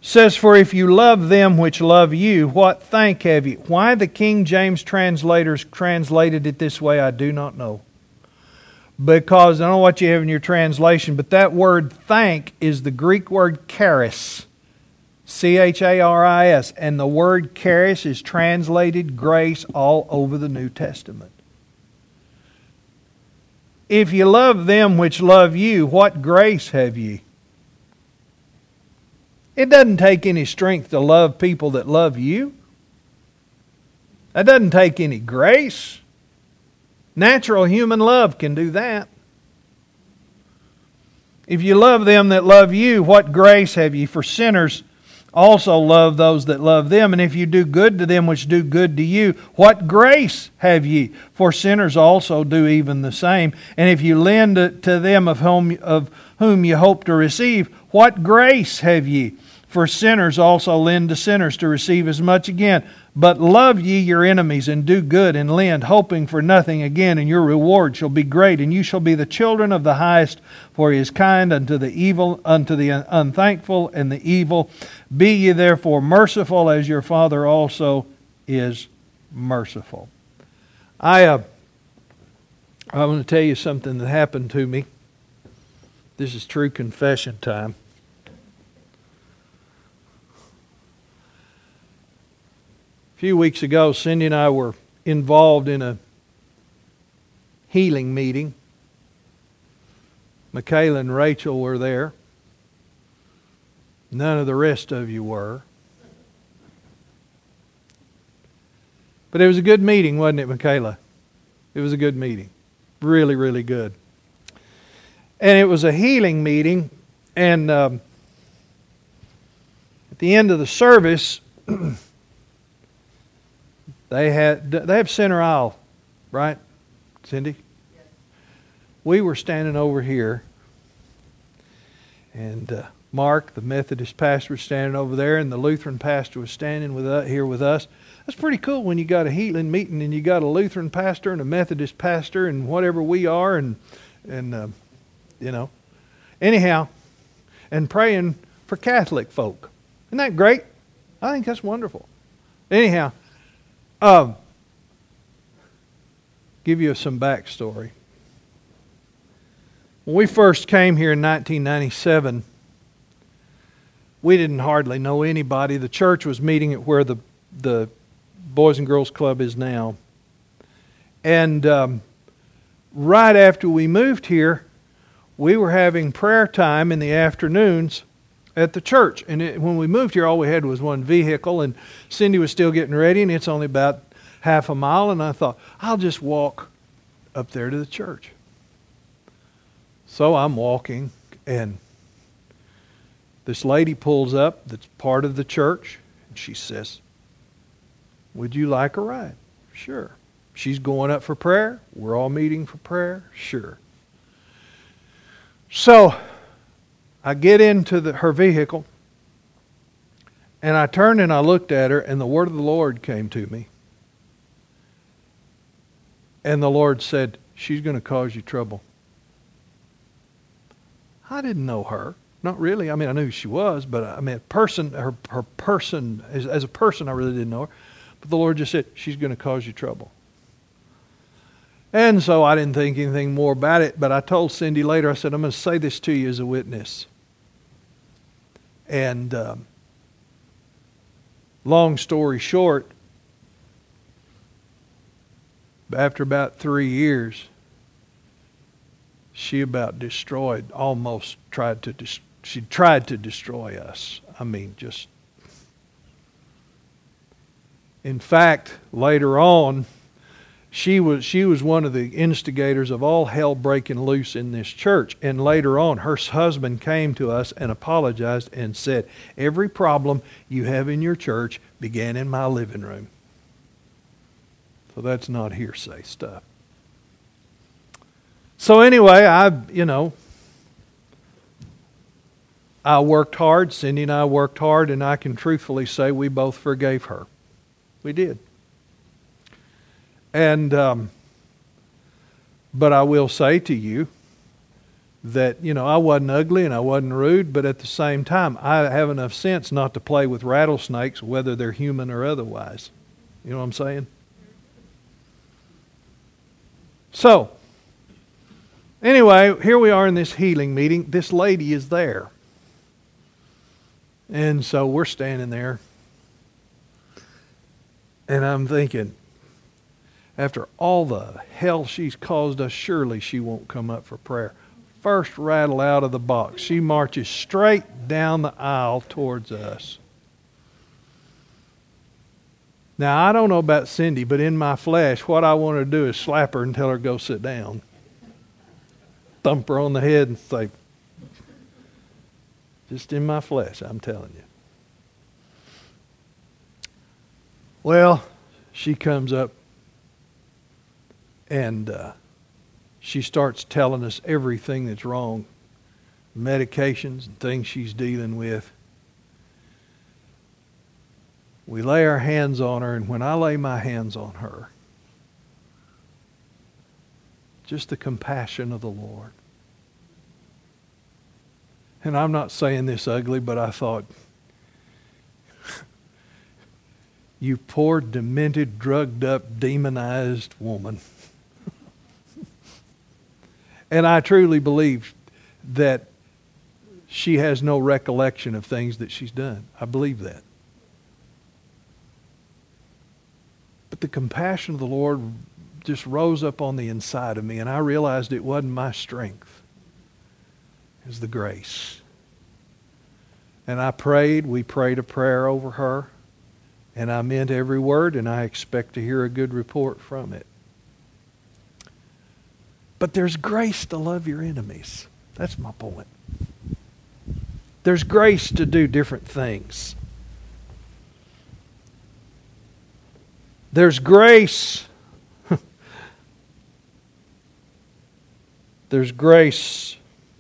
says, for if you love them which love you, what thank have you? Why the King James translators translated it this way, I do not know. Because, I don't know what you have in your translation, but that word thank is the Greek word charis. C H A R I S. And the word charis is translated grace all over the New Testament. If you love them which love you, what grace have ye? It doesn't take any strength to love people that love you. That doesn't take any grace. Natural human love can do that. If you love them that love you, what grace have ye? For sinners also love those that love them. And if you do good to them which do good to you, what grace have ye? For sinners also do even the same. And if you lend to them of whom, of whom you hope to receive, what grace have ye? For sinners also lend to sinners to receive as much again. But love ye your enemies, and do good, and lend, hoping for nothing again, and your reward shall be great, and you shall be the children of the highest, for he is kind unto the evil, unto the unthankful and the evil. Be ye therefore merciful, as your Father also is merciful. I, uh, I want to tell you something that happened to me. This is true confession time. A few weeks ago, Cindy and I were involved in a healing meeting. Michaela and Rachel were there. None of the rest of you were. But it was a good meeting, wasn't it, Michaela? It was a good meeting. Really, really good. And it was a healing meeting. And um, at the end of the service, They had they have center aisle, right, Cindy? Yes. We were standing over here, and uh, Mark, the Methodist pastor, was standing over there, and the Lutheran pastor was standing with uh, here with us. That's pretty cool when you got a healing meeting and you got a Lutheran pastor and a Methodist pastor and whatever we are, and and uh, you know, anyhow, and praying for Catholic folk. Isn't that great? I think that's wonderful. Anyhow. Um, give you some backstory. When we first came here in nineteen ninety-seven, we didn't hardly know anybody. The church was meeting at where the the Boys and Girls Club is now. And um, right after we moved here, we were having prayer time in the afternoons at the church. And it, when we moved here, all we had was one vehicle, and Cindy was still getting ready, and it's only about half a mile, and I thought, I'll just walk up there to the church. So I'm walking, and this lady pulls up that's part of the church, and she says, would you like a ride? Sure. She's going up for prayer. We're all meeting for prayer. Sure. So I get into the, her vehicle, and I turned and I looked at her, and the word of the Lord came to me. And the Lord said, she's going to cause you trouble. I didn't know her. Not really. I mean, I knew who she was, but I mean, person, her, her person, as, as a person, I really didn't know her. But the Lord just said, she's going to cause you trouble. And so I didn't think anything more about it, but I told Cindy later, I said, I'm going to say this to you as a witness. And um, long story short, after about three years, she about destroyed, almost tried to, dis- she tried to destroy us. I mean, just. In fact, later on, she was she was one of the instigators of all hell breaking loose in this church. And later on, her husband came to us and apologized and said, every problem you have in your church began in my living room. So that's not hearsay stuff. So anyway, I, you know, I worked hard. Cindy and I worked hard, and I can truthfully say we both forgave her. We did. And, um, but I will say to you that, you know, I wasn't ugly and I wasn't rude, but at the same time, I have enough sense not to play with rattlesnakes, whether they're human or otherwise. You know what I'm saying? So, anyway, here we are in this healing meeting. This lady is there. And so we're standing there. And I'm thinking, after all the hell she's caused us, surely she won't come up for prayer. First rattle out of the box. She marches straight down the aisle towards us. Now, I don't know about Cindy, but in my flesh, what I want to do is slap her and tell her to go sit down. Thump her on the head and say, just in my flesh, I'm telling you. Well, she comes up and uh, she starts telling us everything that's wrong. Medications and things she's dealing with. We lay our hands on her, and when I lay my hands on her, just the compassion of the Lord. And I'm not saying this ugly, but I thought, you poor, demented, drugged up, demonized woman. And I truly believe that she has no recollection of things that she's done. I believe that. But the compassion of the Lord just rose up on the inside of me, and I realized it wasn't my strength. It was the grace. And I prayed, we prayed a prayer over her, and I meant every word, and I expect to hear a good report from it. But there's grace to love your enemies. That's my point. There's grace to do different things. There's grace. There's grace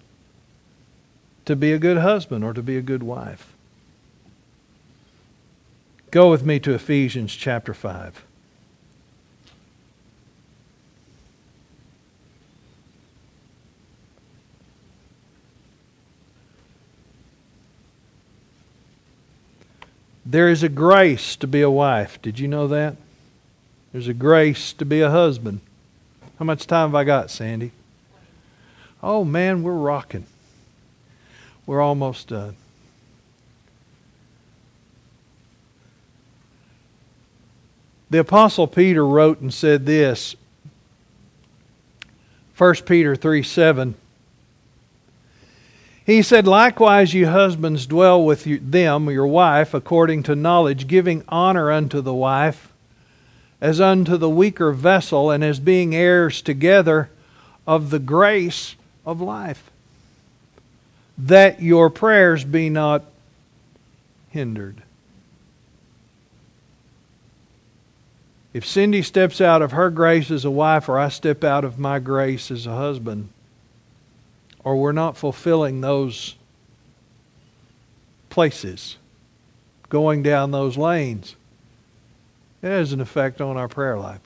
to be a good husband or to be a good wife. Go with me to Ephesians chapter five. There is a grace to be a wife. Did you know that? There's a grace to be a husband. How much time have I got, Sandy? Oh man, we're rocking. We're almost done. The Apostle Peter wrote and said this, First Peter three seven. He said, likewise, you husbands dwell with you, them, your wife, according to knowledge, giving honor unto the wife, as unto the weaker vessel, and as being heirs together of the grace of life, that your prayers be not hindered. If Cindy steps out of her grace as a wife, or I step out of my grace as a husband, or we're not fulfilling those places, going down those lanes, it has an effect on our prayer life.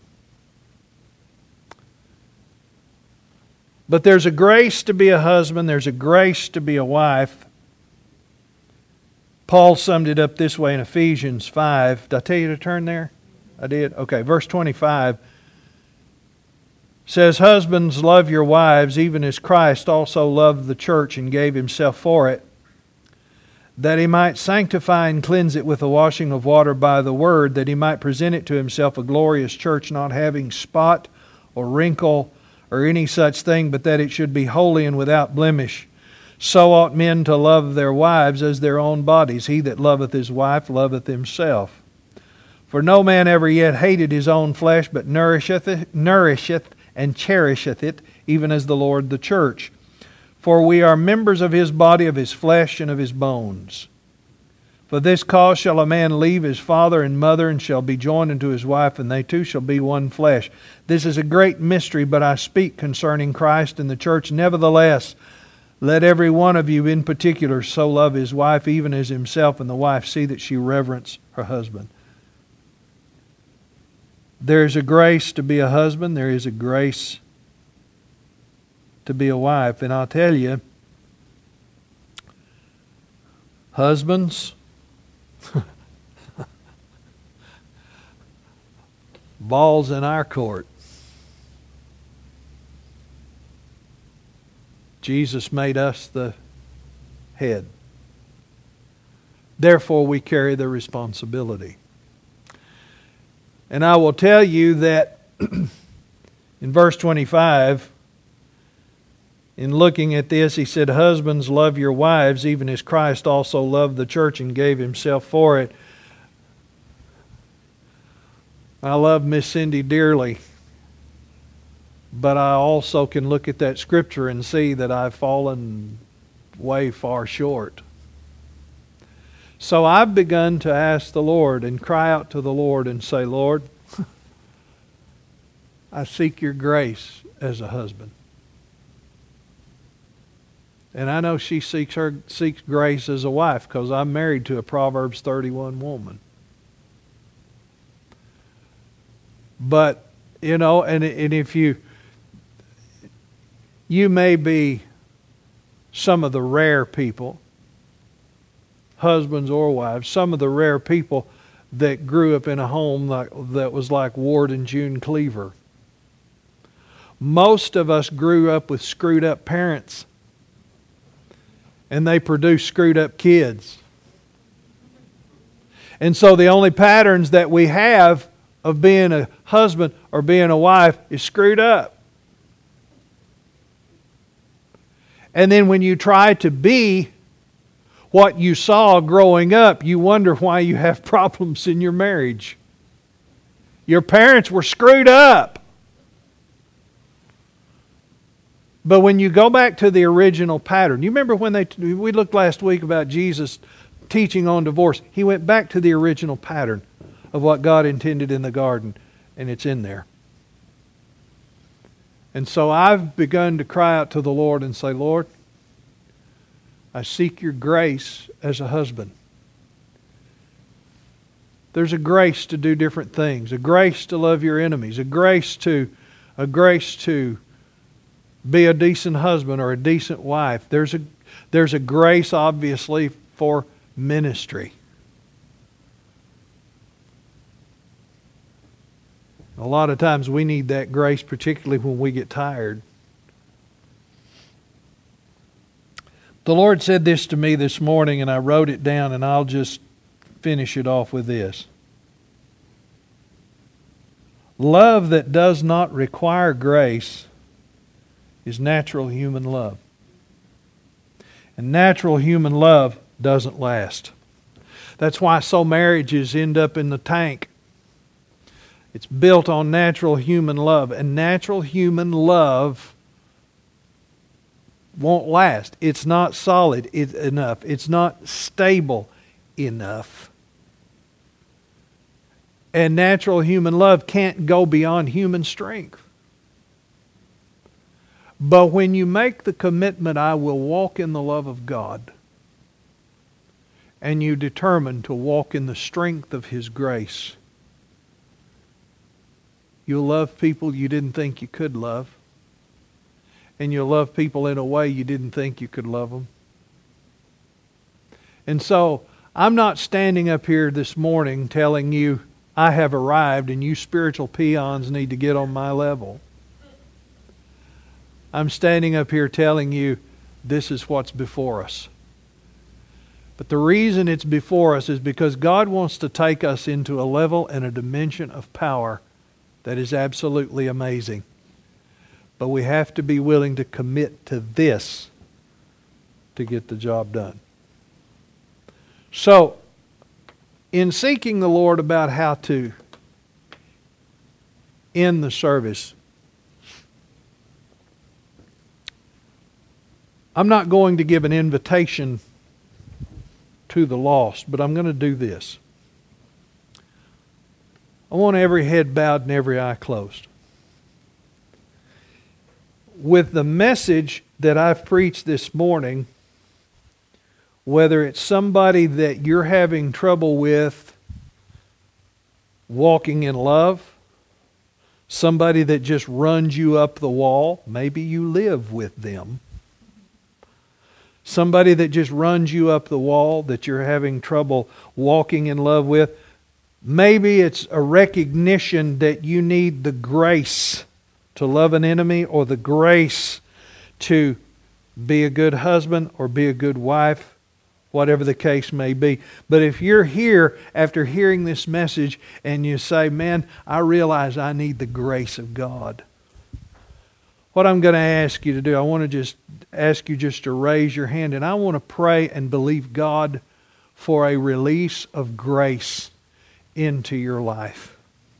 But there's a grace to be a husband, there's a grace to be a wife. Paul summed it up this way in Ephesians five. Did I tell you to turn there? I did? Okay, verse twenty-five says, husbands, love your wives, even as Christ also loved the church and gave himself for it, that he might sanctify and cleanse it with the washing of water by the word, that he might present it to himself a glorious church, not having spot or wrinkle or any such thing, but that it should be holy and without blemish. So ought men to love their wives as their own bodies. He that loveth his wife loveth himself. For no man ever yet hated his own flesh, but nourisheth it, nourisheth and cherisheth it, even as the Lord the church. For we are members of his body, of his flesh, and of his bones. For this cause shall a man leave his father and mother, and shall be joined unto his wife, and they two shall be one flesh. This is a great mystery, but I speak concerning Christ and the church. Nevertheless, let every one of you in particular so love his wife, even as himself, and the wife see that she reverence her husband. There is a grace to be a husband. There is a grace to be a wife. And I'll tell you, husbands, ball's in our court. Jesus made us the head. Therefore, we carry the responsibility. And I will tell you that in verse twenty-five, in looking at this, he said, "Husbands, love your wives, even as Christ also loved the church and gave himself for it." I love Miss Cindy dearly, but I also can look at that scripture and see that I've fallen way far short. So I've begun to ask the Lord and cry out to the Lord and say, "Lord, I seek your grace as a husband." And I know she seeks her seeks grace as a wife because I'm married to a Proverbs thirty-one woman. But, you know, and, and if you, you may be some of the rare people, husbands or wives, some of the rare people that grew up in a home like, that was like Ward and June Cleaver. Most of us grew up with screwed up parents, and they produced screwed up kids. And so the only patterns that we have of being a husband or being a wife is screwed up. And then when you try to be what you saw growing up, you wonder why you have problems in your marriage. Your parents were screwed up. But when you go back to the original pattern, you remember when they we looked last week about Jesus teaching on divorce. He went back to the original pattern of what God intended in the garden, and it's in there. And so I've begun to cry out to the Lord and say, "Lord, I seek your grace as a husband." There's a grace to do different things, a grace to love your enemies, a grace to a grace to be a decent husband or a decent wife. There's a there's a grace obviously for ministry. A lot of times we need that grace, particularly when we get tired. The Lord said this to me this morning, and I wrote it down, and I'll just finish it off with this. Love that does not require grace is natural human love. And natural human love doesn't last. That's why so marriages end up in the tank. It's built on natural human love. And natural human love won't last. It's not solid enough. It's not stable enough. And natural human love can't go beyond human strength. But when you make the commitment, "I will walk in the love of God," and you determine to walk in the strength of His grace, you'll love people you didn't think you could love. And you'll love people in a way you didn't think you could love them. And so, I'm not standing up here this morning telling you I have arrived and you spiritual peons need to get on my level. I'm standing up here telling you this is what's before us. But the reason it's before us is because God wants to take us into a level and a dimension of power that is absolutely amazing. But we have to be willing to commit to this to get the job done. So, in seeking the Lord about how to end the service, I'm not going to give an invitation to the lost, but I'm going to do this. I want every head bowed and every eye closed. With the message that I've preached this morning, whether it's somebody that you're having trouble with walking in love, Somebody that just runs you up the wall, maybe you live with them. Somebody that just runs you up the wall that you're having trouble walking in love with, maybe it's a recognition that you need the grace to love an enemy or the grace to be a good husband or be a good wife, whatever the case may be. But if you're here after hearing this message and you say, man, I realize I need the grace of God, what I'm going to ask you to do, I want to just ask you just to raise your hand, and I want to pray and believe God for a release of grace into your life.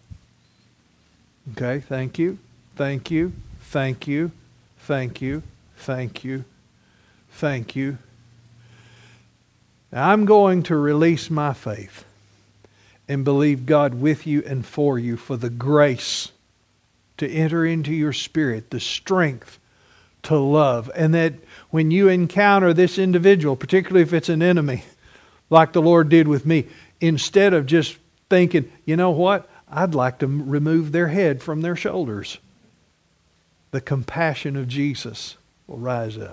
Okay, thank you, thank you, thank you, thank you, thank you, thank you. Now, I'm going to release my faith and believe God with you and for you for the grace to enter into your spirit, the strength to love. And that when you encounter this individual, particularly if it's an enemy, like the Lord did with me, instead of just thinking, you know what, I'd like to remove their head from their shoulders, the compassion of Jesus will rise up.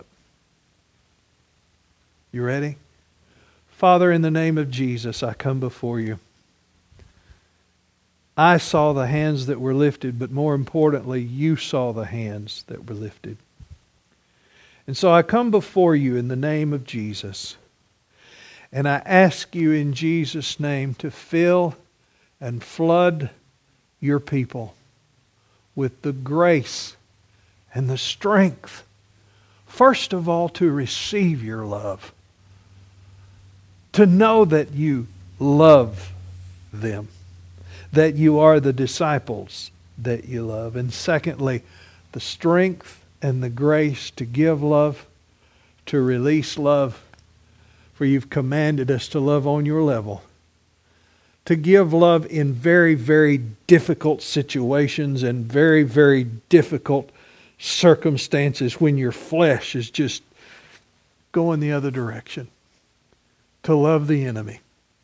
You ready? Father, in the name of Jesus, I come before you. I saw the hands that were lifted, but more importantly, you saw the hands that were lifted. And so I come before you in the name of Jesus. And I ask you in Jesus' name to fill and flood your people with the grace and the strength, first of all, to receive your love. To know that you love them, that you are the disciples that you love. And secondly, the strength and the grace to give love, to release love, for you've commanded us to love on your level. To give love in very, very difficult situations and very, very difficult circumstances when your flesh is just going the other direction. To love the enemy.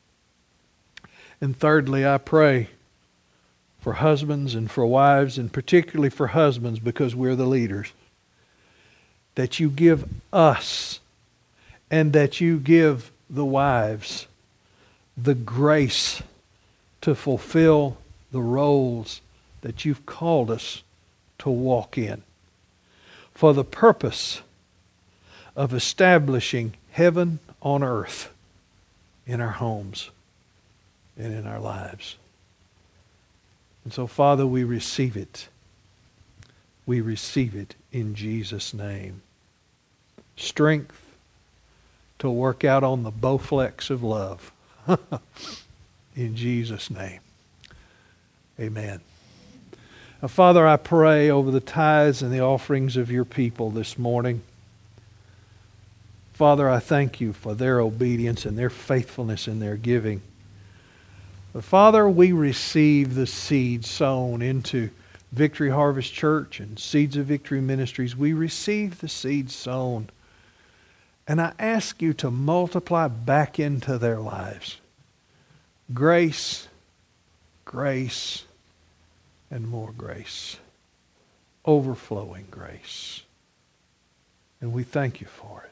And thirdly, I pray for husbands and for wives, and particularly for husbands because we're the leaders, that you give us and that you give the wives the grace to fulfill the roles that you've called us to walk in for the purpose of establishing heaven on earth in our homes and in our lives. And so, Father, we receive it. We receive it in Jesus' name. Strength to work out on the Bowflex of love. In Jesus' name. Amen. Now, Father, I pray over the tithes and the offerings of your people this morning. Father, I thank you for their obedience and their faithfulness in their giving. But Father, we receive the seed sown into Victory Harvest Church and Seeds of Victory Ministries. We receive the seed sown. And I ask you to multiply back into their lives. Grace, grace, and more grace. Overflowing grace. And we thank you for it.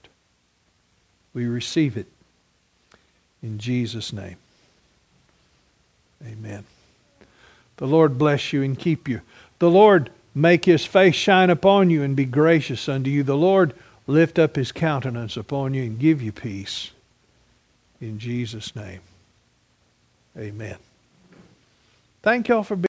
We receive it in Jesus' name. Amen. The Lord bless you and keep you. The Lord make his face shine upon you and be gracious unto you. The Lord lift up his countenance upon you and give you peace. In Jesus' name. Amen. Thank y'all for being